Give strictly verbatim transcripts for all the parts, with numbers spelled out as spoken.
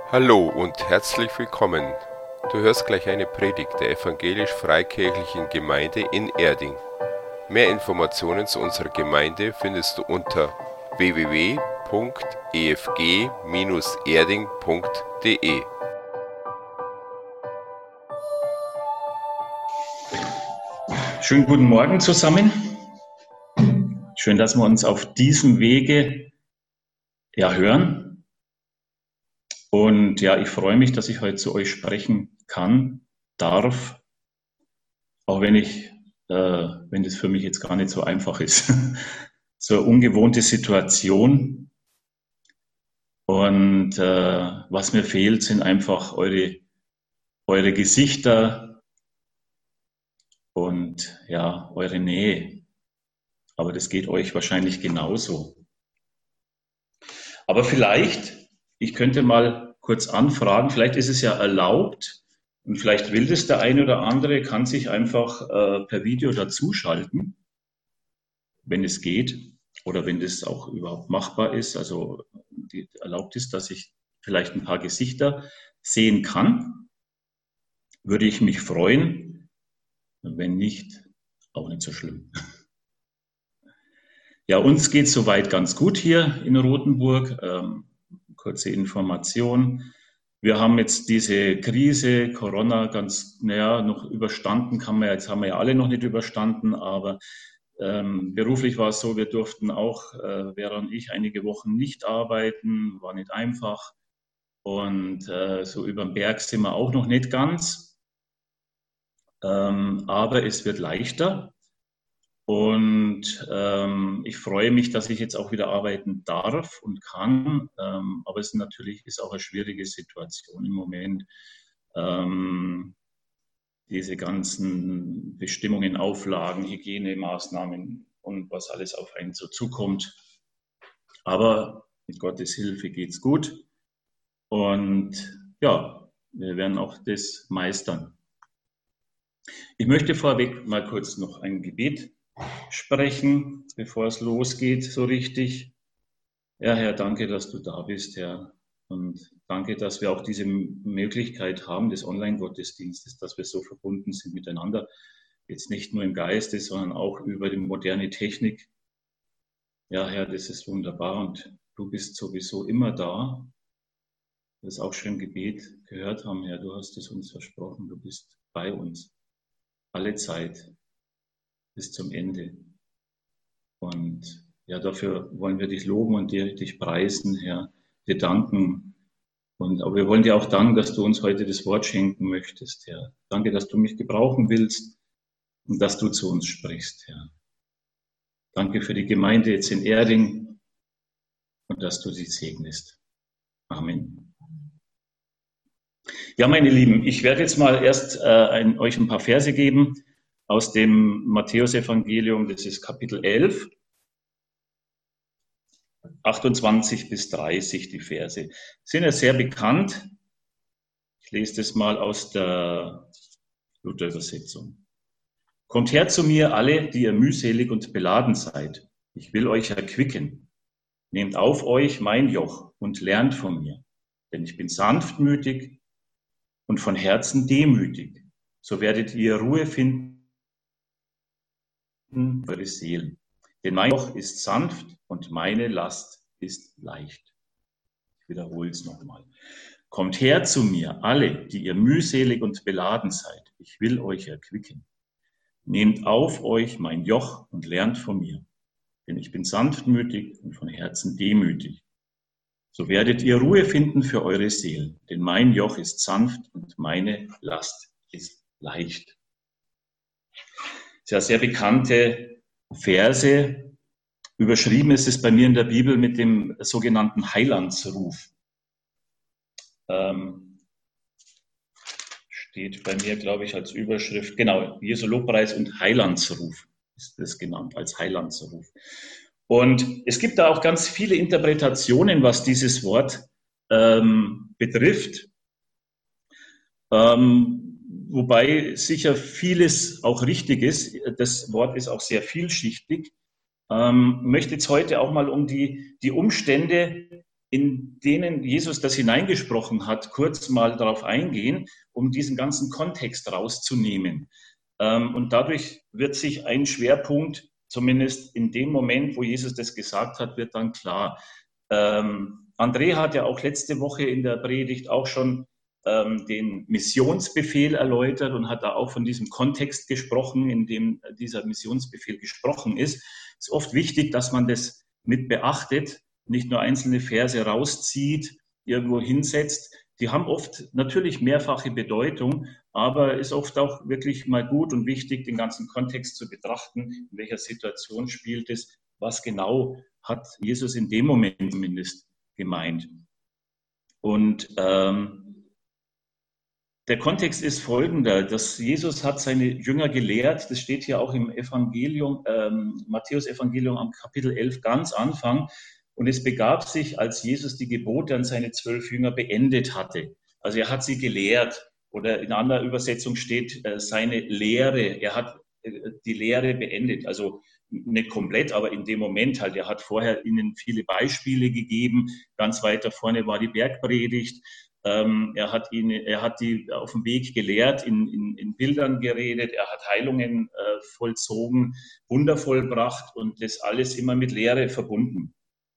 Hallo und herzlich willkommen. Du hörst gleich eine Predigt der Evangelisch-Freikirchlichen Gemeinde in Erding. Mehr Informationen zu unserer Gemeinde findest du unter w w w punkt e f g bindestrich erding punkt d e. Schönen guten Morgen zusammen. Schön, dass wir uns auf diesem Wege ja, hören. Und ja, ich freue mich, dass ich heute zu euch sprechen kann, darf, auch wenn ich, äh, wenn das für mich jetzt gar nicht so einfach ist. So eine ungewohnte Situation. Und äh, was mir fehlt, sind einfach eure, eure Gesichter und ja, eure Nähe. Aber das geht euch wahrscheinlich genauso. Aber vielleicht, ich könnte mal kurz anfragen, vielleicht ist es ja erlaubt und vielleicht will das der eine oder andere, kann sich einfach äh, per Video dazuschalten, wenn es geht oder wenn das auch überhaupt machbar ist. Also die, erlaubt ist, dass ich vielleicht ein paar Gesichter sehen kann, würde ich mich freuen. Wenn nicht, auch nicht so schlimm. Ja, uns geht es soweit ganz gut hier in Rothenburg. Ähm, kurze Information. Wir haben jetzt diese Krise, Corona, ganz, naja, noch überstanden, kann man ja, jetzt haben wir ja alle noch nicht überstanden, aber ähm, beruflich war es so, wir durften auch, äh, Vera und ich, einige Wochen nicht arbeiten, war nicht einfach. Und äh, so über den Berg sind wir auch noch nicht ganz. Ähm, aber es wird leichter. Und ähm, ich freue mich, dass ich jetzt auch wieder arbeiten darf und kann. Ähm, aber es natürlich ist auch eine schwierige Situation im Moment. Ähm, diese ganzen Bestimmungen, Auflagen, Hygienemaßnahmen und was alles auf einen so zukommt. Aber mit Gottes Hilfe geht's gut. Und ja, wir werden auch das meistern. Ich möchte vorweg mal kurz noch ein Gebet sprechen, bevor es losgeht, so richtig. Ja, Herr, danke, dass du da bist, Herr. Und danke, dass wir auch diese Möglichkeit haben des Online-Gottesdienstes, dass wir so verbunden sind miteinander. Jetzt nicht nur im Geiste, sondern auch über die moderne Technik. Ja, Herr, das ist wunderbar und du bist sowieso immer da. Das ist auch schon im Gebet gehört haben, Herr. Du hast es uns versprochen. Du bist bei uns. Alle Zeit. Bis zum Ende. Und ja, dafür wollen wir dich loben und dir, dich preisen, Herr, dir danken. Und aber wir wollen dir auch danken, dass du uns heute das Wort schenken möchtest, Herr. Danke, dass du mich gebrauchen willst und dass du zu uns sprichst, Herr. Danke für die Gemeinde jetzt in Erding und dass du sie segnest. Amen. Ja, meine Lieben, ich werde jetzt mal erst äh, ein, euch ein paar Verse geben aus dem Matthäusevangelium, das ist Kapitel elf, achtundzwanzig bis dreißig, die Verse. Sind ja sehr bekannt. Ich lese das mal aus der Luther-Übersetzung. Kommt her zu mir, alle, die ihr mühselig und beladen seid. Ich will euch erquicken. Nehmt auf euch mein Joch und lernt von mir. Denn ich bin sanftmütig und von Herzen demütig. So werdet ihr Ruhe finden für eure Seelen. Denn mein Joch ist sanft und meine Last ist leicht. Ich wiederhole es nochmal. Kommt her zu mir, alle, die ihr mühselig und beladen seid. Ich will euch erquicken. Nehmt auf euch mein Joch und lernt von mir. Denn ich bin sanftmütig und von Herzen demütig. So werdet ihr Ruhe finden für eure Seelen. Denn mein Joch ist sanft und meine Last ist leicht. Sehr, sehr bekannte Verse. Überschrieben ist es bei mir in der Bibel mit dem sogenannten Heilandsruf. Ähm, steht bei mir, glaube ich, als Überschrift, genau, Jesu Lobpreis und Heilandsruf ist das genannt, als Heilandsruf. Und es gibt da auch ganz viele Interpretationen, was dieses Wort ähm, betrifft. Ähm, wobei sicher vieles auch richtig ist. Das Wort ist auch sehr vielschichtig. Ähm, möchte jetzt heute auch mal um die, die Umstände in denen Jesus das hineingesprochen hat, kurz mal darauf eingehen, um diesen ganzen Kontext rauszunehmen. Und dadurch wird sich ein Schwerpunkt, zumindest in dem Moment, wo Jesus das gesagt hat, wird dann klar. Ähm, André hat ja auch letzte Woche in der Predigt auch schon ähm, den Missionsbefehl erläutert und hat da auch von diesem Kontext gesprochen, in dem dieser Missionsbefehl gesprochen ist. Es ist oft wichtig, dass man das mit beachtet, nicht nur einzelne Verse rauszieht, irgendwo hinsetzt. Die haben oft natürlich mehrfache Bedeutung, aber ist oft auch wirklich mal gut und wichtig, den ganzen Kontext zu betrachten, in welcher Situation spielt es, was genau hat Jesus in dem Moment zumindest gemeint. Und ähm, der Kontext ist folgender, dass Jesus hat seine Jünger gelehrt, das steht hier auch im Evangelium, ähm, Matthäus-Evangelium am Kapitel elf ganz Anfang. Und es begab sich, als Jesus die Gebote an seine zwölf Jünger beendet hatte. Also er hat sie gelehrt, oder in anderer Übersetzung steht äh, seine Lehre. Er hat äh, die Lehre beendet, also nicht komplett, aber in dem Moment halt. Er hat vorher ihnen viele Beispiele gegeben. Ganz weiter vorne war die Bergpredigt. Ähm, er hat ihn, er hat die auf dem Weg gelehrt, in, in, in Bildern geredet. Er hat Heilungen äh, vollzogen, Wunder vollbracht und das alles immer mit Lehre verbunden.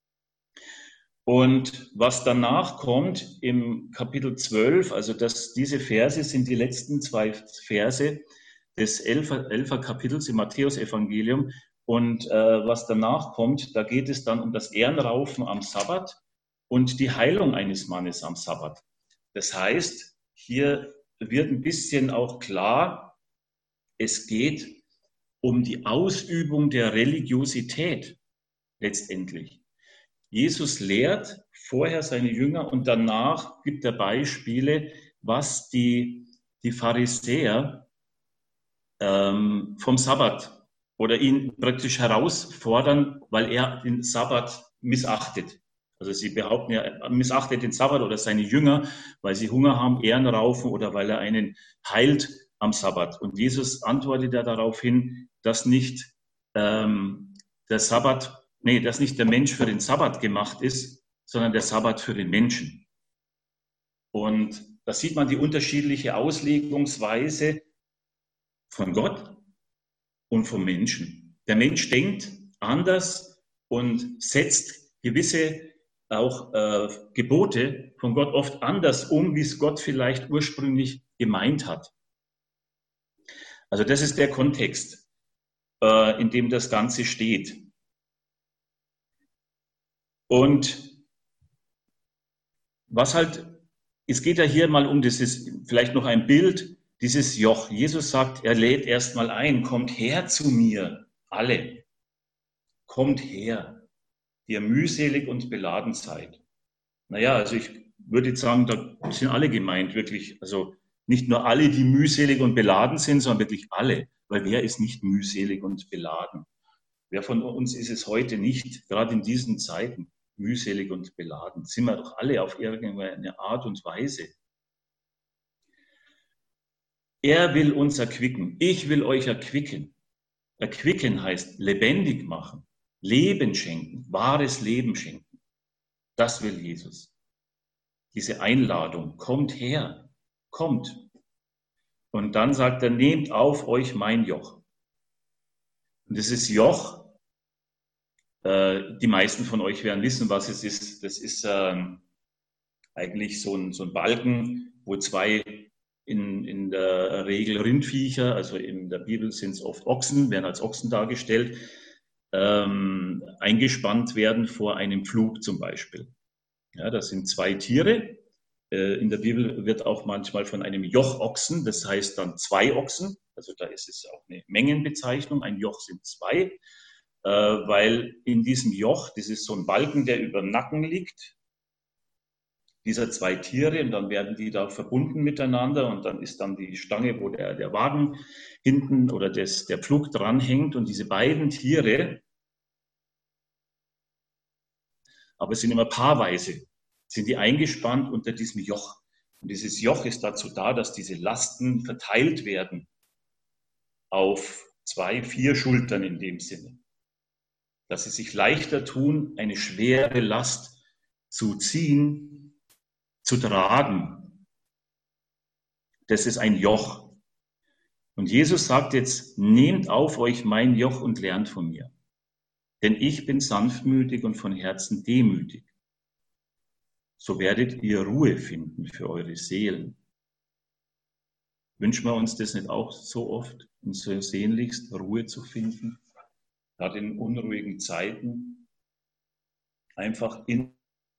Und was danach kommt im Kapitel zwölf, also das, diese Verse sind die letzten zwei Verse des Elfer, Elfer Kapitels im Matthäus-Evangelium. Und äh, was danach kommt, da geht es dann um das Ehrenraufen am Sabbat und die Heilung eines Mannes am Sabbat. Das heißt, hier wird ein bisschen auch klar, es geht um die Ausübung der Religiosität letztendlich. Jesus lehrt vorher seine Jünger und danach gibt er Beispiele, was die, die Pharisäer ähm, vom Sabbat oder ihn praktisch herausfordern, weil er den Sabbat missachtet. Also sie behaupten, er missachtet den Sabbat oder seine Jünger, weil sie Hunger haben, Ehren raufen oder weil er einen heilt am Sabbat. Und Jesus antwortet ja darauf hin, dass nicht ähm, der Sabbat Nee, dass nicht der Mensch für den Sabbat gemacht ist, sondern der Sabbat für den Menschen. Und da sieht man die unterschiedliche Auslegungsweise von Gott und vom Menschen. Der Mensch denkt anders und setzt gewisse auch äh, Gebote von Gott oft anders um, wie es Gott vielleicht ursprünglich gemeint hat. Also das ist der Kontext, äh, in dem das Ganze steht. Und was halt, es geht ja hier mal um dieses, vielleicht noch ein Bild, dieses Joch. Jesus sagt, er lädt erstmal ein, kommt her zu mir, alle. Kommt her, die ihr mühselig und beladen seid. Naja, also ich würde jetzt sagen, da sind alle gemeint, wirklich. Also nicht nur alle, die mühselig und beladen sind, sondern wirklich alle. Weil wer ist nicht mühselig und beladen? Wer von uns ist es heute nicht, gerade in diesen Zeiten? Mühselig und beladen. Sind wir doch alle auf irgendeine Art und Weise. Er will uns erquicken. Ich will euch erquicken. Erquicken heißt lebendig machen, Leben schenken, wahres Leben schenken. Das will Jesus. Diese Einladung, kommt her, kommt. Und dann sagt er, nehmt auf euch mein Joch. Und dieses Joch, die meisten von euch werden wissen, was es ist. Das ist ähm, eigentlich so ein, so ein Balken, wo zwei in, in der Regel Rindviecher, also in der Bibel sind es oft Ochsen, werden als Ochsen dargestellt, ähm, eingespannt werden vor einem Pflug zum Beispiel. Ja, das sind zwei Tiere. Äh, in der Bibel wird auch manchmal von einem Jochochsen, das heißt dann zwei Ochsen, also da ist es auch eine Mengenbezeichnung, ein Joch sind zwei. Weil in diesem Joch, das ist so ein Balken, der über dem Nacken liegt, dieser zwei Tiere, und dann werden die da verbunden miteinander und dann ist dann die Stange, wo der, der Wagen hinten oder das, der Pflug dranhängt und diese beiden Tiere, aber es sind immer paarweise, sind die eingespannt unter diesem Joch. Und dieses Joch ist dazu da, dass diese Lasten verteilt werden auf zwei, vier Schultern in dem Sinne. Dass sie sich leichter tun, eine schwere Last zu ziehen, zu tragen. Das ist ein Joch. Und Jesus sagt jetzt, nehmt auf euch mein Joch und lernt von mir. Denn ich bin sanftmütig und von Herzen demütig. So werdet ihr Ruhe finden für eure Seelen. Wünschen wir uns das nicht auch so oft und so sehnlichst, Ruhe zu finden? Gerade in unruhigen Zeiten einfach innere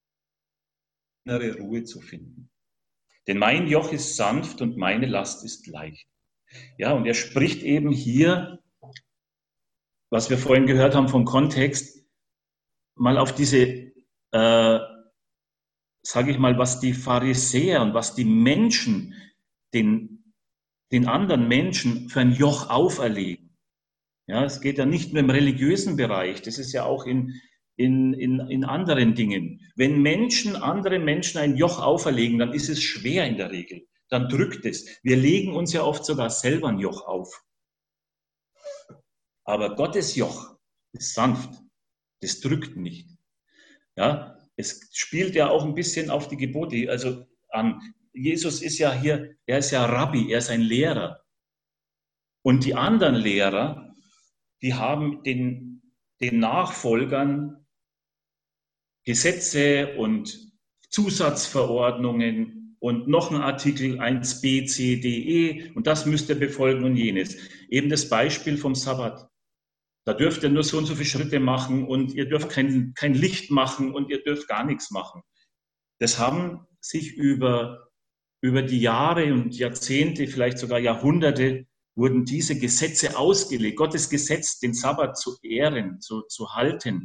Ruhe zu finden. Denn mein Joch ist sanft und meine Last ist leicht. Ja, und er spricht eben hier, was wir vorhin gehört haben vom Kontext, mal auf diese, äh, sage ich mal, was die Pharisäer und was die Menschen den, den anderen Menschen für ein Joch auferlegen. Ja, es geht ja nicht nur im religiösen Bereich, das ist ja auch in, in, in, in anderen Dingen. Wenn Menschen anderen Menschen ein Joch auferlegen, dann ist es schwer in der Regel. Dann drückt es. Wir legen uns ja oft sogar selber ein Joch auf. Aber Gottes Joch ist sanft. Das drückt nicht. Ja, es spielt ja auch ein bisschen auf die Gebote also an. Jesus ist ja hier, er ist ja Rabbi, er ist ein Lehrer. Und die anderen Lehrer, die haben den, den Nachfolgern Gesetze und Zusatzverordnungen und noch ein Artikel eins b, c, d, e und das müsst ihr befolgen und jenes. Eben das Beispiel vom Sabbat. Da dürft ihr nur so und so viele Schritte machen und ihr dürft kein, kein Licht machen und ihr dürft gar nichts machen. Das haben sich über, über die Jahre und Jahrzehnte, vielleicht sogar Jahrhunderte, wurden diese Gesetze ausgelegt. Gottes Gesetz, den Sabbat zu ehren, zu, zu halten.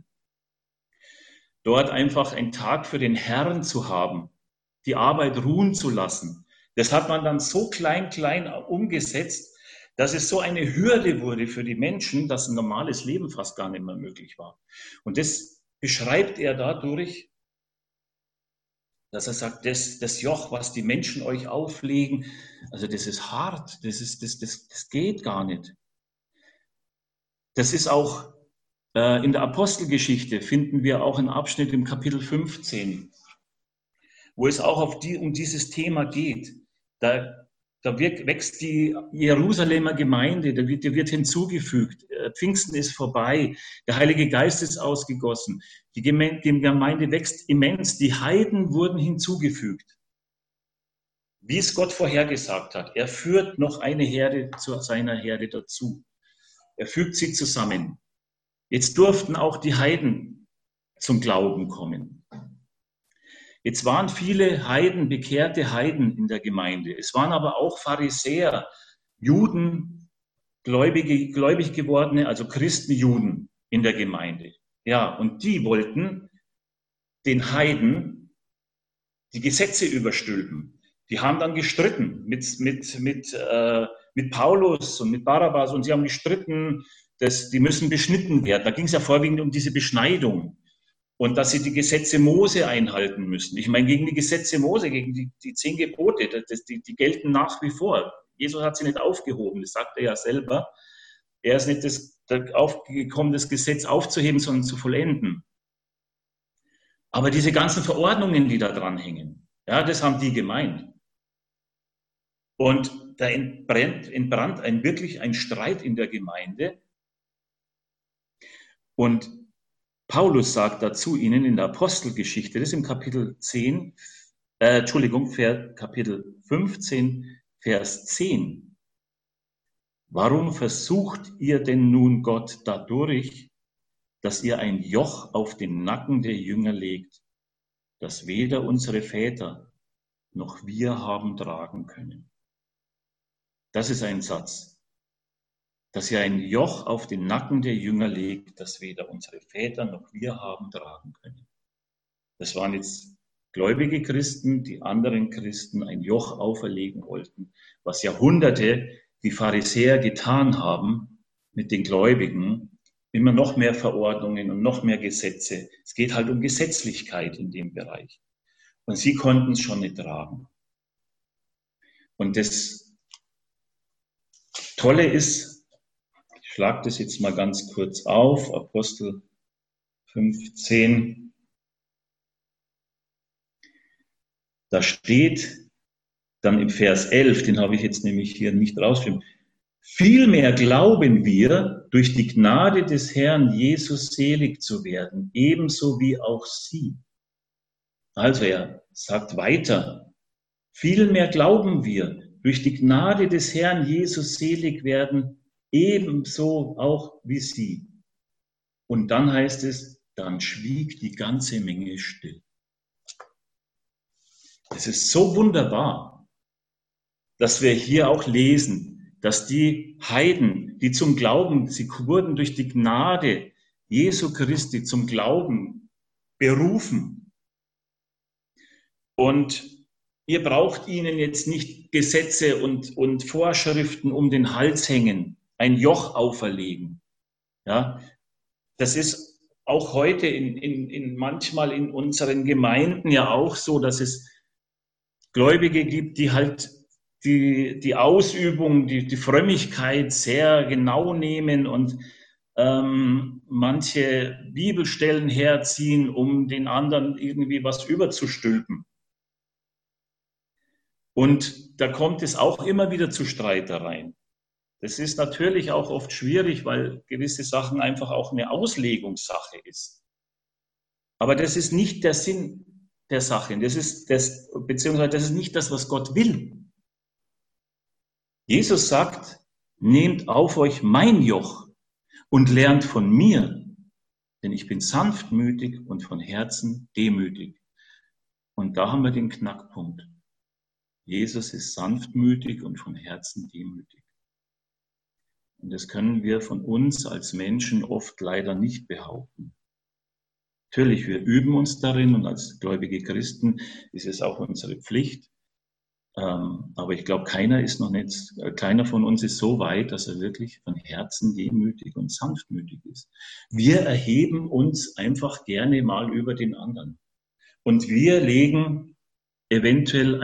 Dort einfach einen Tag für den Herrn zu haben, die Arbeit ruhen zu lassen. Das hat man dann so klein, klein umgesetzt, dass es so eine Hürde wurde für die Menschen, dass ein normales Leben fast gar nicht mehr möglich war. Und das beschreibt er dadurch, dass er sagt, das, das Joch, was die Menschen euch auflegen, also das ist hart, das, ist, das, das, das geht gar nicht. Das ist auch äh, in der Apostelgeschichte, finden wir auch einen Abschnitt im Kapitel fünfzehn, wo es auch auf die, um dieses Thema geht. Da Da wächst die Jerusalemer Gemeinde, da wird, da wird hinzugefügt, Pfingsten ist vorbei, der Heilige Geist ist ausgegossen, die Gemeinde, die Gemeinde wächst immens, die Heiden wurden hinzugefügt, wie es Gott vorhergesagt hat. Er führt noch eine Herde zu seiner Herde dazu. Er fügt sie zusammen. Jetzt durften auch die Heiden zum Glauben kommen. Jetzt waren viele Heiden, bekehrte Heiden in der Gemeinde. Es waren aber auch Pharisäer, Juden, gläubige, gläubig gewordene, also Christenjuden in der Gemeinde. Ja, und die wollten den Heiden die Gesetze überstülpen. Die haben dann gestritten mit, mit, mit, äh, mit Paulus und mit Barabbas und sie haben gestritten, dass die müssen beschnitten werden. Da ging es ja vorwiegend um diese Beschneidung. Und dass sie die Gesetze Mose einhalten müssen. Ich meine, gegen die Gesetze Mose, gegen die, die zehn Gebote, das, die, die gelten nach wie vor. Jesus hat sie nicht aufgehoben, das sagt er ja selber. Er ist nicht das, aufgekommen, das Gesetz aufzuheben, sondern zu vollenden. Aber diese ganzen Verordnungen, die da dranhängen, ja, das haben die gemeint. Und da entbrennt, entbrannt ein, wirklich ein Streit in der Gemeinde. Und Paulus sagt dazu ihnen in der Apostelgeschichte, das ist im Kapitel zehn, äh, Entschuldigung, Kapitel fünfzehn, Vers zehn. Warum versucht ihr denn nun Gott dadurch, dass ihr ein Joch auf den Nacken der Jünger legt, das weder unsere Väter noch wir haben tragen können? Das ist ein Satz. Dass ihr ein Joch auf den Nacken der Jünger legt, das weder unsere Väter noch wir haben tragen können. Das waren jetzt gläubige Christen, die anderen Christen ein Joch auferlegen wollten, was Jahrhunderte die Pharisäer getan haben mit den Gläubigen, immer noch mehr Verordnungen und noch mehr Gesetze. Es geht halt um Gesetzlichkeit in dem Bereich. Und sie konnten es schon nicht tragen. Und das Tolle ist, ich schlage das jetzt mal ganz kurz auf, Apostel fünfzehn. Da steht dann im Vers elf, den habe ich jetzt nämlich hier nicht rausgeschrieben, vielmehr glauben wir, durch die Gnade des Herrn Jesus selig zu werden, ebenso wie auch sie. Also er sagt weiter, vielmehr glauben wir, durch die Gnade des Herrn Jesus selig werden, ebenso auch wie sie. Und dann heißt es, dann schwieg die ganze Menge still. Es ist so wunderbar, dass wir hier auch lesen, dass die Heiden, die zum Glauben, sie wurden durch die Gnade Jesu Christi zum Glauben berufen. Und ihr braucht ihnen jetzt nicht Gesetze und, und Vorschriften um den Hals hängen, ein Joch auferlegen. Ja, das ist auch heute in, in, in manchmal in unseren Gemeinden ja auch so, dass es Gläubige gibt, die halt die, die Ausübung, die, die Frömmigkeit sehr genau nehmen und ähm, manche Bibelstellen herziehen, um den anderen irgendwie was überzustülpen. Und da kommt es auch immer wieder zu Streitereien. Das ist natürlich auch oft schwierig, weil gewisse Sachen einfach auch eine Auslegungssache ist. Aber das ist nicht der Sinn der Sache. Das ist das, beziehungsweise das ist nicht das, was Gott will. Jesus sagt, nehmt auf euch mein Joch und lernt von mir, denn ich bin sanftmütig und von Herzen demütig. Und da haben wir den Knackpunkt. Jesus ist sanftmütig und von Herzen demütig. Und das können wir von uns als Menschen oft leider nicht behaupten. Natürlich, wir üben uns darin und als gläubige Christen ist es auch unsere Pflicht. Aber ich glaube, keiner ist noch nicht, keiner von uns ist so weit, dass er wirklich von Herzen demütig und sanftmütig ist. Wir erheben uns einfach gerne mal über den anderen. Und wir legen eventuell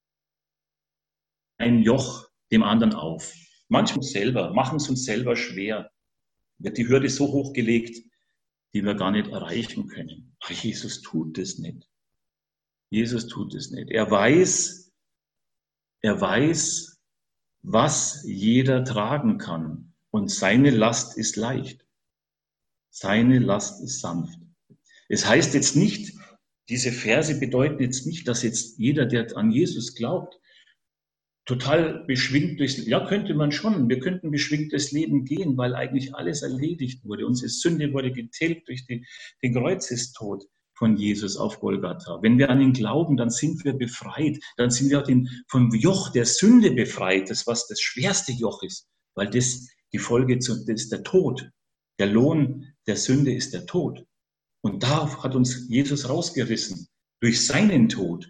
ein Joch dem anderen auf. Manchmal selber, machen es uns selber schwer. Wird die Hürde so hochgelegt, die wir gar nicht erreichen können. Aber Jesus tut es nicht. Jesus tut es nicht. Er weiß, er weiß, was jeder tragen kann. Und seine Last ist leicht. Seine Last ist sanft. Es heißt jetzt nicht, diese Verse bedeuten jetzt nicht, dass jetzt jeder, der an Jesus glaubt, total beschwingt durchs Leben. Ja, könnte man schon. Wir könnten beschwingt durchs Leben gehen, weil eigentlich alles erledigt wurde. Unsere Sünde wurde getilgt durch die, den Kreuzestod von Jesus auf Golgatha. Wenn wir an ihn glauben, dann sind wir befreit. Dann sind wir auch den, vom Joch der Sünde befreit, das was das schwerste Joch ist, weil das die Folge zu, das ist der Tod. Der Lohn der Sünde ist der Tod. Und da hat uns Jesus rausgerissen durch seinen Tod.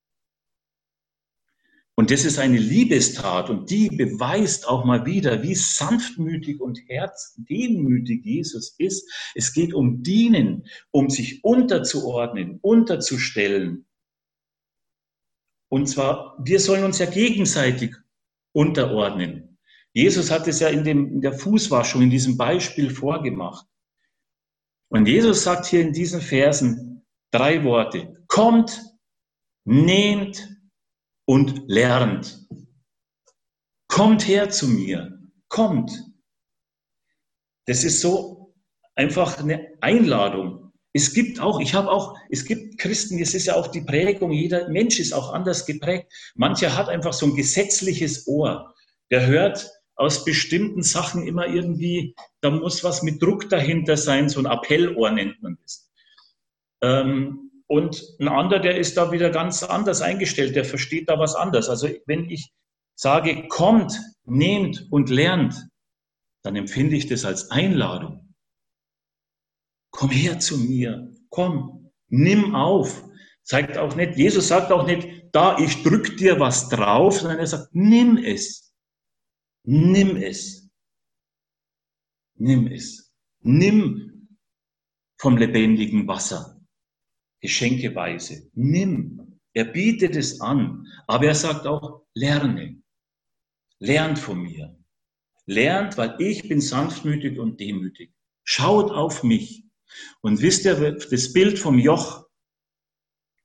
Und das ist eine Liebestat und die beweist auch mal wieder, wie sanftmütig und herzdemütig Jesus ist. Es geht um Dienen, um sich unterzuordnen, unterzustellen. Und zwar, wir sollen uns ja gegenseitig unterordnen. Jesus hat es ja in, dem, in der Fußwaschung, in diesem Beispiel vorgemacht. Und Jesus sagt hier in diesen Versen drei Worte. Kommt, nehmt und lernt. Kommt her zu mir. Kommt. Das ist so einfach eine Einladung. Es gibt auch, ich habe auch, es gibt Christen, es ist ja auch die Prägung, jeder Mensch ist auch anders geprägt. Mancher hat einfach so ein gesetzliches Ohr. Der hört aus bestimmten Sachen immer irgendwie, da muss was mit Druck dahinter sein, so ein Appellohr nennt man das. Ähm, Und ein anderer, der ist da wieder ganz anders eingestellt, der versteht da was anderes. Also wenn ich sage, kommt, nehmt und lernt, dann empfinde ich das als Einladung. Komm her zu mir, komm, nimm auf. Sagt auch nicht, Jesus sagt auch nicht, da, ich drück dir was drauf, sondern er sagt, nimm es, nimm es, nimm es, nimm vom lebendigen Wasser. Geschenkeweise. Nimm. Er bietet es an. Aber er sagt auch, lerne. Lernt von mir. Lernt, weil ich bin sanftmütig und demütig. Schaut auf mich. Und wisst ihr, das Bild vom Joch,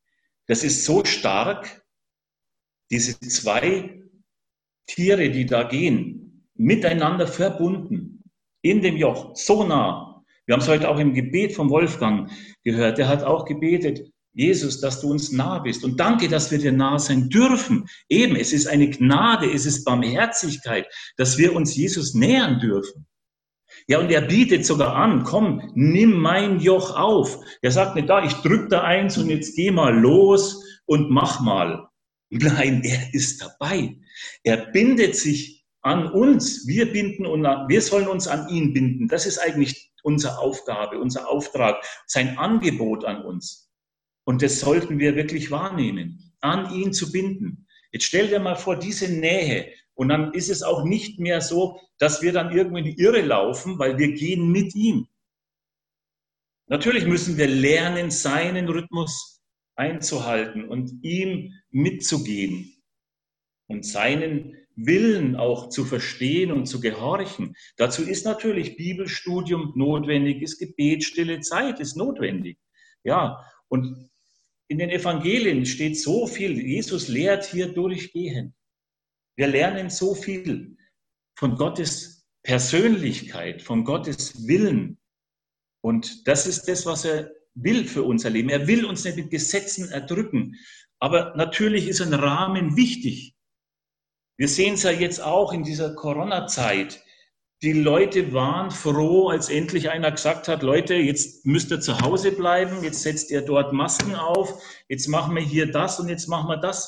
Das ist so stark, diese zwei Tiere, die da gehen, miteinander verbunden, in dem Joch, so nah. Wir haben es heute auch im Gebet vom Wolfgang gehört. Der hat auch gebetet, Jesus, dass du uns nah bist. Und danke, dass wir dir nah sein dürfen. Eben, es ist eine Gnade, es ist Barmherzigkeit, dass wir uns Jesus nähern dürfen. Ja, und er bietet sogar an, komm, nimm mein Joch auf. Er sagt nicht, da, ich drück da eins und jetzt geh mal los und mach mal. Nein, er ist dabei. Er bindet sich an uns. Wir binden und wir sollen uns an ihn binden. Das ist eigentlich unsere Aufgabe, unser Auftrag, sein Angebot an uns. Und das sollten wir wirklich wahrnehmen, an ihn zu binden. Jetzt stell dir mal vor, diese Nähe. Und dann ist es auch nicht mehr so, dass wir dann irgendwo in die Irre laufen, weil wir gehen mit ihm. Natürlich müssen wir lernen, seinen Rhythmus einzuhalten und ihm mitzugehen und seinen Willen auch zu verstehen und zu gehorchen. Dazu ist natürlich Bibelstudium notwendig, ist Gebet, stille Zeit ist notwendig. Ja, und in den Evangelien steht so viel. Jesus lehrt hier durchgehend. Wir lernen so viel von Gottes Persönlichkeit, von Gottes Willen. Und das ist das, was er will für unser Leben. Er will uns nicht mit Gesetzen erdrücken. Aber natürlich ist ein Rahmen wichtig. Wir sehen es ja jetzt auch in dieser Corona-Zeit. Die Leute waren froh, als endlich einer gesagt hat, Leute, jetzt müsst ihr zu Hause bleiben, jetzt setzt ihr dort Masken auf, jetzt machen wir hier das und jetzt machen wir das.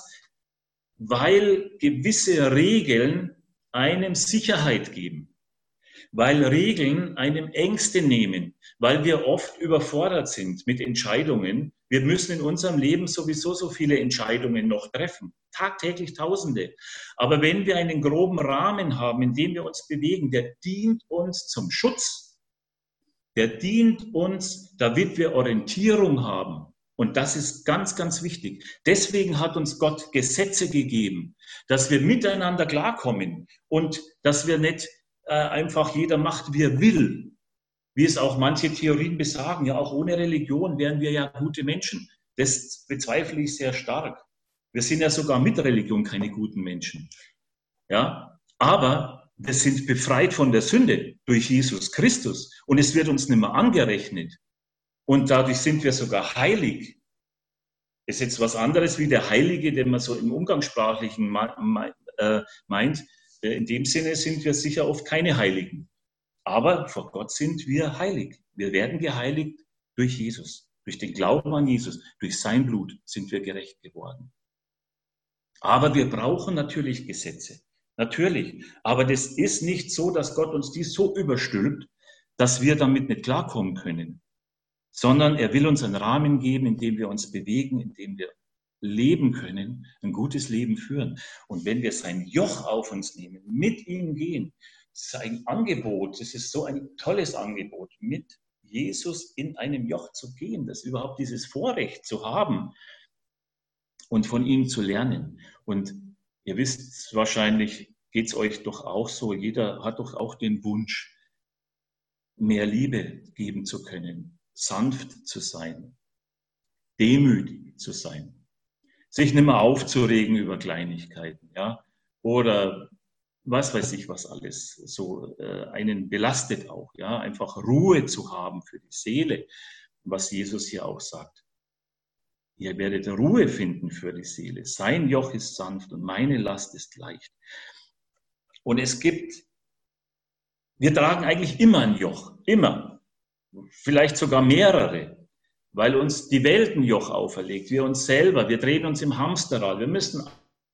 Weil gewisse Regeln einem Sicherheit geben. Weil Regeln einem Ängste nehmen, weil wir oft überfordert sind mit Entscheidungen. Wir müssen in unserem Leben sowieso so viele Entscheidungen noch treffen, tagtäglich Tausende. Aber wenn wir einen groben Rahmen haben, in dem wir uns bewegen, der dient uns zum Schutz, der dient uns, damit wir Orientierung haben. Und das ist ganz, ganz wichtig. Deswegen hat uns Gott Gesetze gegeben, dass wir miteinander klarkommen und dass wir nicht einfach jeder macht, wie er will. Wie es auch manche Theorien besagen, ja auch ohne Religion wären wir ja gute Menschen. Das bezweifle ich sehr stark. Wir sind ja sogar mit Religion keine guten Menschen. Ja, aber wir sind befreit von der Sünde durch Jesus Christus und es wird uns nicht mehr angerechnet. Und dadurch sind wir sogar heilig. Das ist jetzt was anderes wie der Heilige, den man so im Umgangssprachlichen meint. In dem Sinne sind wir sicher oft keine Heiligen. Aber vor Gott sind wir heilig. Wir werden geheiligt durch Jesus. Durch den Glauben an Jesus, durch sein Blut sind wir gerecht geworden. Aber wir brauchen natürlich Gesetze. Natürlich. Aber das ist nicht so, dass Gott uns die so überstülpt, dass wir damit nicht klarkommen können. Sondern er will uns einen Rahmen geben, in dem wir uns bewegen, in dem wir leben können, ein gutes Leben führen. Und wenn wir sein Joch auf uns nehmen, mit ihm gehen, sein Angebot, das ist so ein tolles Angebot, mit Jesus in einem Joch zu gehen, das überhaupt dieses Vorrecht zu haben und von ihm zu lernen. Und ihr wisst wahrscheinlich, geht es euch doch auch so, jeder hat doch auch den Wunsch, mehr Liebe geben zu können, sanft zu sein, demütig zu sein. Sich nicht mehr aufzuregen über Kleinigkeiten, ja, oder was weiß ich, was alles so äh, einen belastet auch, ja, einfach Ruhe zu haben für die Seele, was Jesus hier auch sagt. Ihr werdet Ruhe finden für die Seele. Sein Joch ist sanft und meine Last ist leicht. Und es gibt, wir tragen eigentlich immer ein Joch, immer, vielleicht sogar mehrere. Weil uns die Welt ein Joch auferlegt, wir uns selber, wir drehen uns im Hamsterrad, wir müssen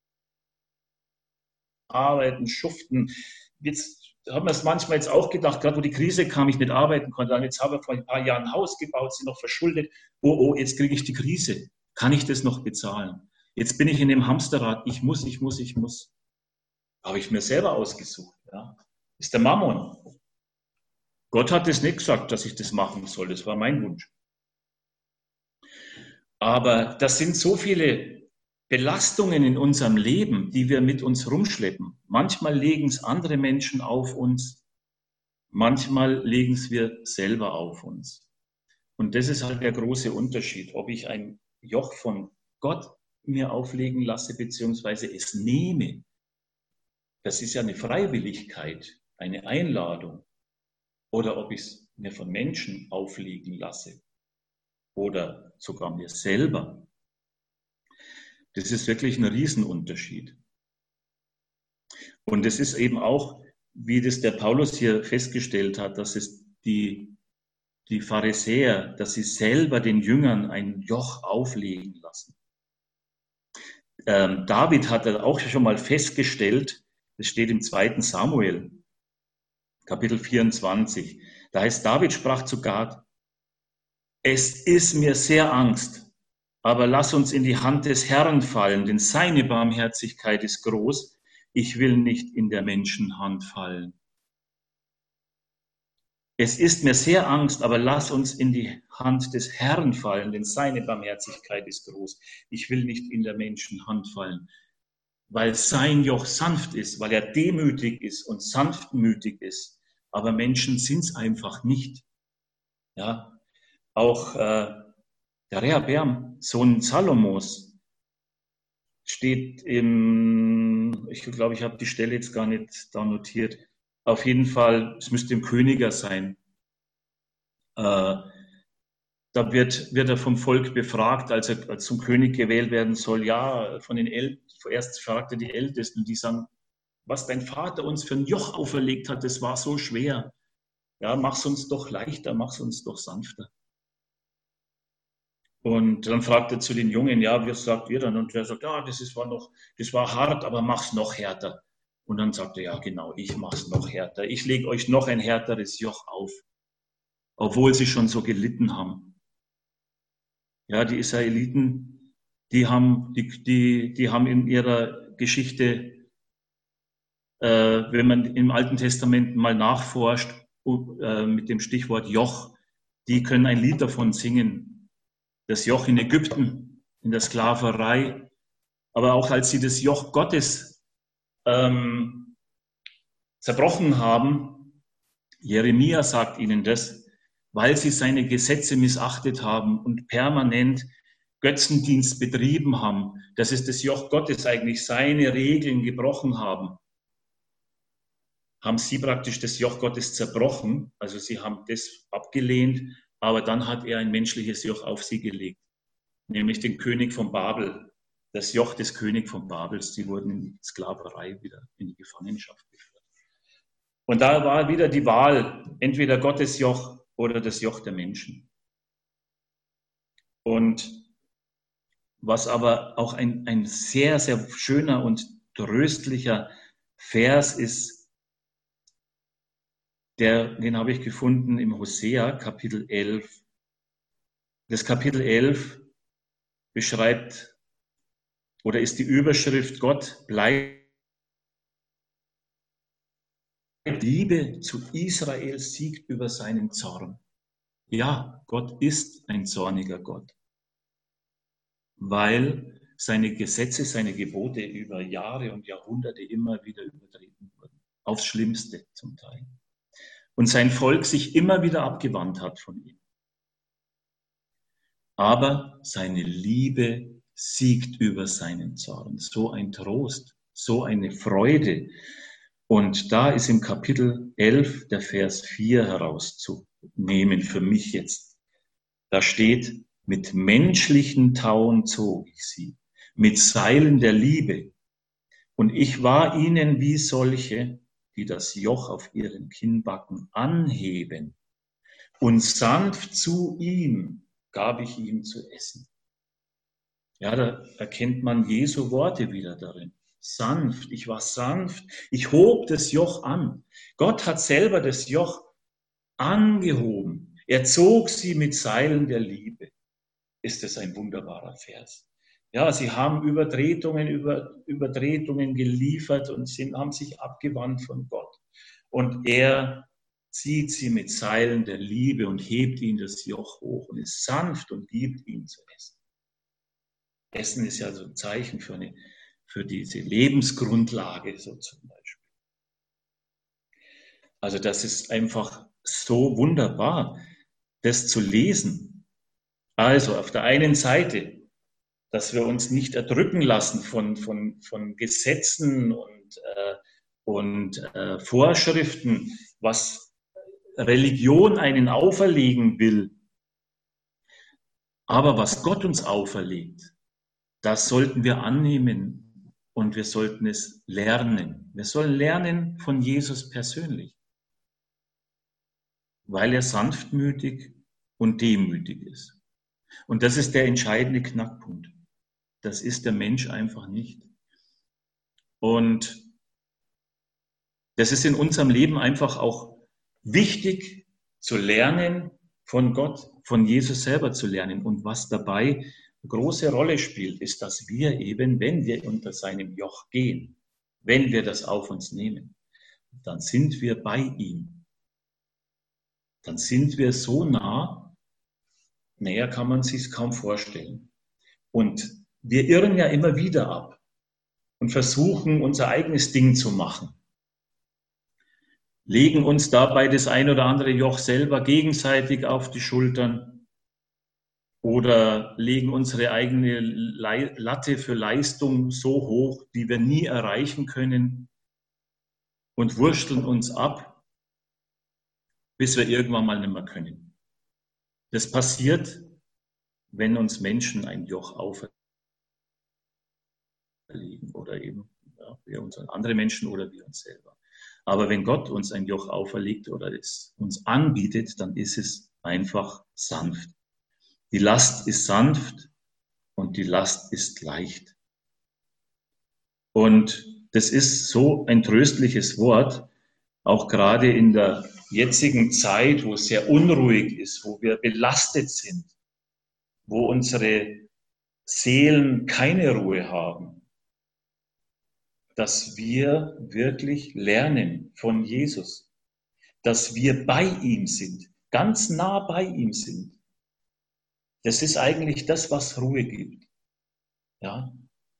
arbeiten, schuften. Jetzt haben wir es manchmal jetzt auch gedacht, gerade wo die Krise kam, ich nicht arbeiten konnte, jetzt habe ich vor ein paar Jahren ein Haus gebaut, sind noch verschuldet, oh, oh, jetzt kriege ich die Krise, kann ich das noch bezahlen? Jetzt bin ich in dem Hamsterrad, ich muss, ich muss, ich muss. Habe ich mir selber ausgesucht, ja. Ist der Mammon. Gott hat es nicht gesagt, dass ich das machen soll, das war mein Wunsch. Aber das sind so viele Belastungen in unserem Leben, die wir mit uns rumschleppen. Manchmal legen es andere Menschen auf uns, manchmal legen es wir selber auf uns. Und das ist halt der große Unterschied, ob ich ein Joch von Gott mir auflegen lasse, beziehungsweise es nehme. Das ist ja eine Freiwilligkeit, eine Einladung. Oder ob ich es mir von Menschen auflegen lasse oder sogar mir selber. Das ist wirklich ein Riesenunterschied. Und es ist eben auch, wie das der Paulus hier festgestellt hat, dass es die, die Pharisäer, dass sie selber den Jüngern ein Joch auflegen lassen. Ähm, David hat das auch schon mal festgestellt, das steht im zweiten Samuel, Kapitel vierundzwanzig. Da heißt, David sprach zu Gad: Es ist mir sehr Angst, aber lass uns in die Hand des Herrn fallen, denn seine Barmherzigkeit ist groß. Ich will nicht in der Menschenhand fallen. Es ist mir sehr Angst, aber lass uns in die Hand des Herrn fallen, denn seine Barmherzigkeit ist groß. Ich will nicht in der Menschenhand fallen, weil sein Joch sanft ist, weil er demütig ist und sanftmütig ist. Aber Menschen sind es einfach nicht. Ja, auch äh, der Rehabeam, Sohn Salomos, steht im, ich glaube, ich habe die Stelle jetzt gar nicht da notiert. Auf jeden Fall, es müsste im Königer sein. Äh, da wird, wird er vom Volk befragt, als er zum König gewählt werden soll. Ja, von den Ältesten, zuerst fragt er die Ältesten und die sagen, was dein Vater uns für ein Joch auferlegt hat, das war so schwer. Ja, mach's uns doch leichter, mach's uns doch sanfter. Und dann fragt er zu den Jungen, ja, was sagt ihr dann? Und der sagt, ja, das ist, war noch, das war hart, aber mach's noch härter. Und dann sagt er, ja, genau, ich mach's noch härter. Ich lege euch noch ein härteres Joch auf, obwohl sie schon so gelitten haben. Ja, die Israeliten, die haben, die, die, die haben in ihrer Geschichte, äh, wenn man im Alten Testament mal nachforscht, äh, mit dem Stichwort Joch, die können ein Lied davon singen. Das Joch in Ägypten, in der Sklaverei, aber auch als sie das Joch Gottes ähm, zerbrochen haben, Jeremia sagt ihnen das, weil sie seine Gesetze missachtet haben und permanent Götzendienst betrieben haben. Das ist das Joch Gottes eigentlich, seine Regeln gebrochen haben. Haben sie praktisch das Joch Gottes zerbrochen, also sie haben das abgelehnt, aber dann hat er ein menschliches Joch auf sie gelegt, nämlich den König von Babel, das Joch des Königs von Babels. Sie wurden in die Sklaverei wieder, in die Gefangenschaft geführt. Und da war wieder die Wahl, entweder Gottes Joch oder das Joch der Menschen. Und was aber auch ein, ein sehr, sehr schöner und tröstlicher Vers ist, der, den habe ich gefunden im Hosea, Kapitel elf. Das Kapitel elf beschreibt oder ist die Überschrift, Gott bleibt. Liebe zu Israel siegt über seinen Zorn. Ja, Gott ist ein zorniger Gott, weil seine Gesetze, seine Gebote über Jahre und Jahrhunderte immer wieder übertreten wurden. Aufs Schlimmste zum Teil. Und sein Volk sich immer wieder abgewandt hat von ihm. Aber seine Liebe siegt über seinen Zorn. So ein Trost, so eine Freude. Und da ist im Kapitel elf der Vers vier herauszunehmen für mich jetzt. Da steht, mit menschlichen Tauen zog ich sie, mit Seilen der Liebe. Und ich war ihnen wie solche, die das Joch auf ihren Kinnbacken anheben. Und sanft zu ihm gab ich ihm zu essen. Ja, da erkennt man Jesu Worte wieder darin. Sanft, ich war sanft, ich hob das Joch an. Gott hat selber das Joch angehoben. Er zog sie mit Seilen der Liebe. Ist das ein wunderbarer Vers? Ja, sie haben Übertretungen, über, Übertretungen geliefert und sind, haben sich abgewandt von Gott. Und er zieht sie mit Seilen der Liebe und hebt ihnen das Joch hoch und ist sanft und gibt ihnen zu essen. Essen ist ja so ein Zeichen für, eine, für diese Lebensgrundlage, so zum Beispiel. Also das ist einfach so wunderbar, das zu lesen. Also auf der einen Seite dass wir uns nicht erdrücken lassen von, von, von Gesetzen und, äh, und äh, Vorschriften, was Religion einen auferlegen will. Aber was Gott uns auferlegt, das sollten wir annehmen und wir sollten es lernen. Wir sollen lernen von Jesus persönlich, weil er sanftmütig und demütig ist. Und das ist der entscheidende Knackpunkt. Das ist der Mensch einfach nicht. Und das ist in unserem Leben einfach auch wichtig zu lernen von Gott, von Jesus selber zu lernen. Und was dabei eine große Rolle spielt, ist, dass wir eben, wenn wir unter seinem Joch gehen, wenn wir das auf uns nehmen, dann sind wir bei ihm. Dann sind wir so nah, näher kann man sich kaum vorstellen. Und wir irren ja immer wieder ab und versuchen, unser eigenes Ding zu machen. Legen uns dabei das ein oder andere Joch selber gegenseitig auf die Schultern oder legen unsere eigene Latte für Leistung so hoch, die wir nie erreichen können und wursteln uns ab, bis wir irgendwann mal nicht mehr können. Das passiert, wenn uns Menschen ein Joch auferlegen oder eben ja, wir uns andere Menschen oder wir uns selber. Aber wenn Gott uns ein Joch auferlegt oder es uns anbietet, dann ist es einfach sanft. Die Last ist sanft und die Last ist leicht. Und das ist so ein tröstliches Wort, auch gerade in der jetzigen Zeit, wo es sehr unruhig ist, wo wir belastet sind, wo unsere Seelen keine Ruhe haben, dass wir wirklich lernen von Jesus, dass wir bei ihm sind, ganz nah bei ihm sind. Das ist eigentlich das, was Ruhe gibt. Ja.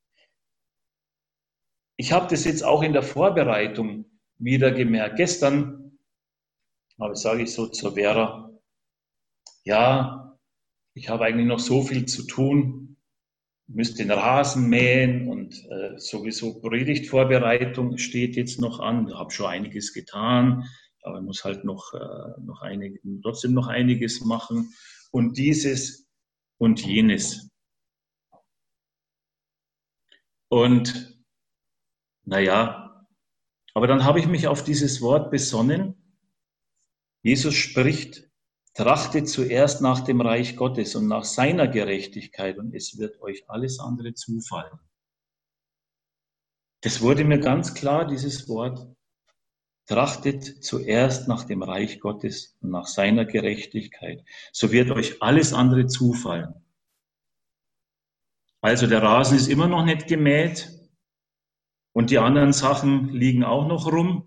Ich habe das jetzt auch in der Vorbereitung wieder gemerkt. Gestern, aber sage ich so zur Vera, ja, ich habe eigentlich noch so viel zu tun, müsste den Rasen mähen und äh, sowieso Predigtvorbereitung steht jetzt noch an. Ich habe schon einiges getan, aber ich muss halt noch, äh, noch einig, trotzdem noch einiges machen und dieses und jenes. Und naja, aber dann habe ich mich auf dieses Wort besonnen. Jesus spricht, trachtet zuerst nach dem Reich Gottes und nach seiner Gerechtigkeit und es wird euch alles andere zufallen. Das wurde mir ganz klar, dieses Wort. Trachtet zuerst nach dem Reich Gottes und nach seiner Gerechtigkeit. So wird euch alles andere zufallen. Also der Rasen ist immer noch nicht gemäht und die anderen Sachen liegen auch noch rum.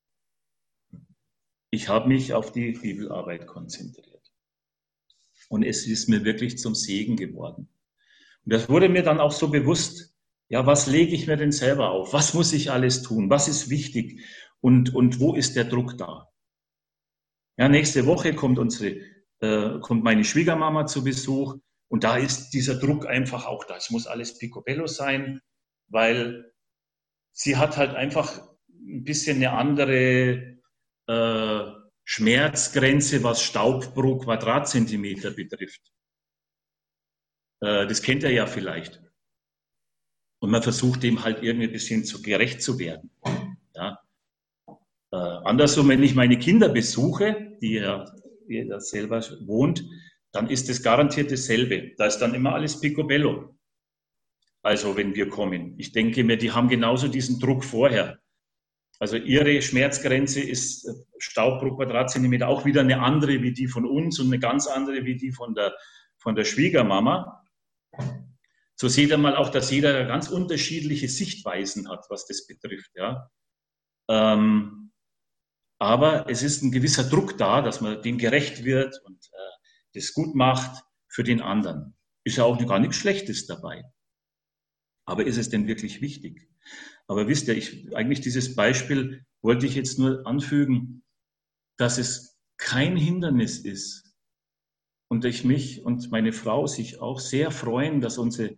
Ich habe mich auf die Bibelarbeit konzentriert. Und es ist mir wirklich zum Segen geworden. Und das wurde mir dann auch so bewusst, ja, was lege ich mir denn selber auf? Was muss ich alles tun? Was ist wichtig? Und, und wo ist der Druck da? Ja, nächste Woche kommt unsere, äh, kommt meine Schwiegermama zu Besuch und da ist dieser Druck einfach auch da. Es muss alles picobello sein, weil sie hat halt einfach ein bisschen eine andere äh, Schmerzgrenze, was Staub pro Quadratzentimeter betrifft. Äh, das kennt ihr ja vielleicht. Und man versucht dem halt irgendwie ein bisschen zu gerecht zu werden. Ja. Äh, andersrum, wenn ich meine Kinder besuche, die ja jeder selber wohnt, dann ist es garantiert dasselbe. Da ist dann immer alles picobello. Also wenn wir kommen. Ich denke mir, die haben genauso diesen Druck vorher. Also ihre Schmerzgrenze ist Staub pro Quadratzentimeter auch wieder eine andere wie die von uns und eine ganz andere wie die von der, von der Schwiegermama. So seht ihr mal auch, dass jeder ganz unterschiedliche Sichtweisen hat, was das betrifft. Ja. Ähm, aber es ist ein gewisser Druck da, dass man dem gerecht wird und äh, das gut macht für den anderen. Ist ja auch gar nichts Schlechtes dabei. Aber ist es denn wirklich wichtig? Aber wisst ihr, ich, eigentlich dieses Beispiel wollte ich jetzt nur anfügen, dass es kein Hindernis ist und ich mich und meine Frau sich auch sehr freuen, dass unsere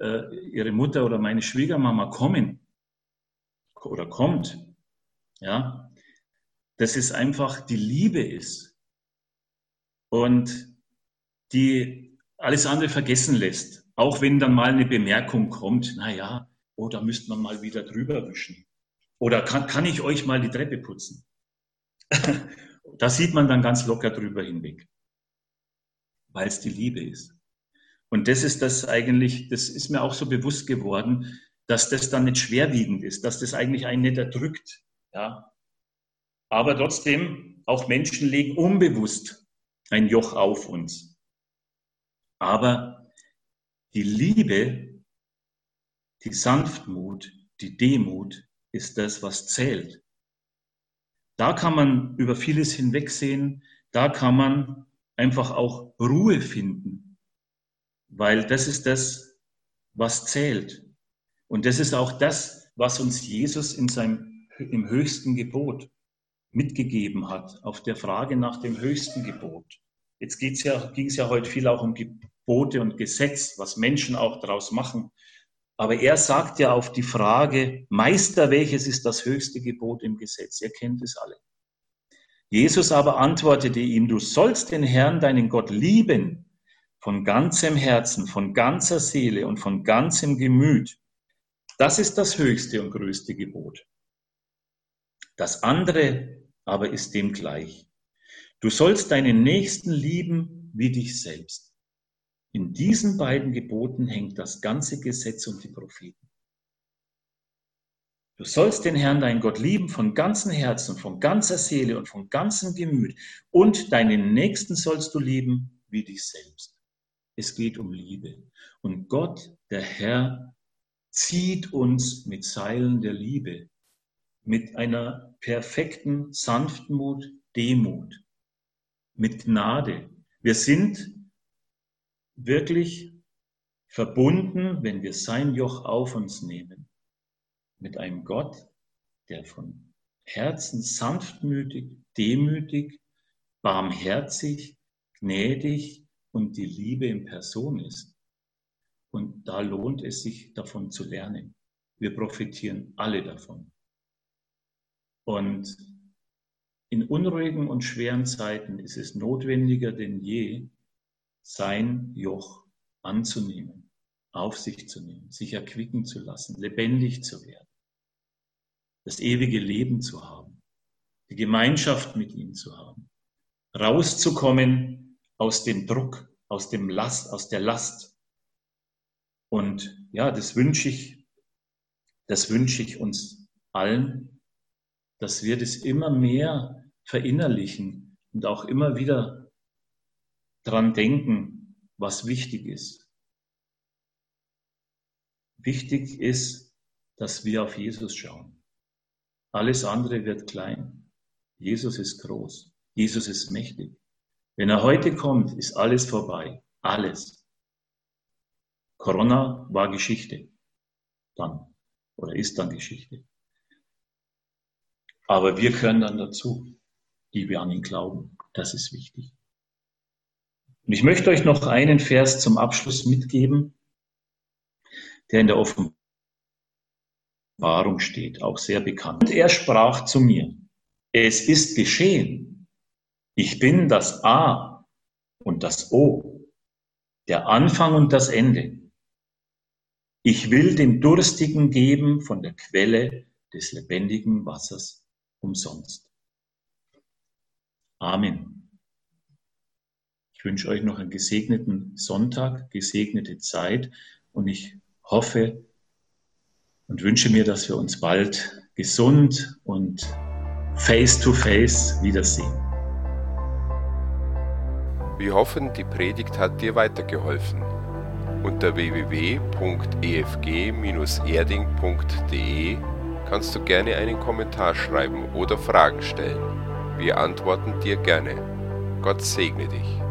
äh, ihre Mutter oder meine Schwiegermama kommen oder kommt, ja, dass es einfach die Liebe ist und die alles andere vergessen lässt. Auch wenn dann mal eine Bemerkung kommt, naja, oh, da müsste man mal wieder drüber wischen. Oder kann, kann ich euch mal die Treppe putzen? Da sieht man dann ganz locker drüber hinweg, weil es die Liebe ist. Und das ist das eigentlich, das ist mir auch so bewusst geworden, dass das dann nicht schwerwiegend ist, dass das eigentlich einen nicht erdrückt. Ja. Aber trotzdem, auch Menschen legen unbewusst ein Joch auf uns. Aber die Liebe, die Sanftmut, die Demut ist das, was zählt. Da kann man über vieles hinwegsehen, da kann man einfach auch Ruhe finden, weil das ist das, was zählt. Und das ist auch das, was uns Jesus in seinem, im höchsten Gebot mitgegeben hat, auf der Frage nach dem höchsten Gebot. Jetzt geht's ja, ging es ja heute viel auch um Gebote und Gesetz, was Menschen auch daraus machen. Aber er sagt ja auf die Frage, Meister, welches ist das höchste Gebot im Gesetz? Ihr kennt es alle. Jesus aber antwortete ihm, du sollst den Herrn, deinen Gott, lieben, von ganzem Herzen, von ganzer Seele und von ganzem Gemüt. Das ist das höchste und größte Gebot. Das andere aber ist dem gleich. Du sollst deinen Nächsten lieben wie dich selbst. In diesen beiden Geboten hängt das ganze Gesetz und die Propheten. Du sollst den Herrn, deinen Gott, lieben von ganzem Herzen, von ganzer Seele und von ganzem Gemüt. Und deinen Nächsten sollst du lieben wie dich selbst. Es geht um Liebe. Und Gott, der Herr, zieht uns mit Seilen der Liebe, mit einer perfekten Sanftmut, Demut, mit Gnade. Wir sind wirklich verbunden, wenn wir sein Joch auf uns nehmen, mit einem Gott, der von Herzen sanftmütig, demütig, barmherzig, gnädig und die Liebe in Person ist. Und da lohnt es sich, davon zu lernen. Wir profitieren alle davon. Und in unruhigen und schweren Zeiten ist es notwendiger denn je, sein Joch anzunehmen, auf sich zu nehmen, sich erquicken zu lassen, lebendig zu werden, das ewige Leben zu haben, die Gemeinschaft mit ihm zu haben, rauszukommen aus dem Druck, aus dem Last, aus der Last. Und ja, das wünsche ich, das wünsche ich uns allen, dass wir das immer mehr verinnerlichen und auch immer wieder dran denken, was wichtig ist. Wichtig ist, dass wir auf Jesus schauen. Alles andere wird klein. Jesus ist groß. Jesus ist mächtig. Wenn er heute kommt, ist alles vorbei. Alles. Corona war Geschichte. Dann. Oder ist dann Geschichte. Aber wir gehören dann dazu, die wir an ihn glauben. Das ist wichtig. Und ich möchte euch noch einen Vers zum Abschluss mitgeben, der in der Offenbarung steht, auch sehr bekannt. Und er sprach zu mir, es ist geschehen. Ich bin das A und das O, der Anfang und das Ende. Ich will den Durstigen geben von der Quelle des lebendigen Wassers umsonst. Amen. Ich wünsche euch noch einen gesegneten Sonntag, gesegnete Zeit und ich hoffe und wünsche mir, dass wir uns bald gesund und face to face wiedersehen. Wir hoffen, die Predigt hat dir weitergeholfen. Unter w w w punkt e f g bindestrich erding punkt d e kannst du gerne einen Kommentar schreiben oder Fragen stellen. Wir antworten dir gerne. Gott segne dich.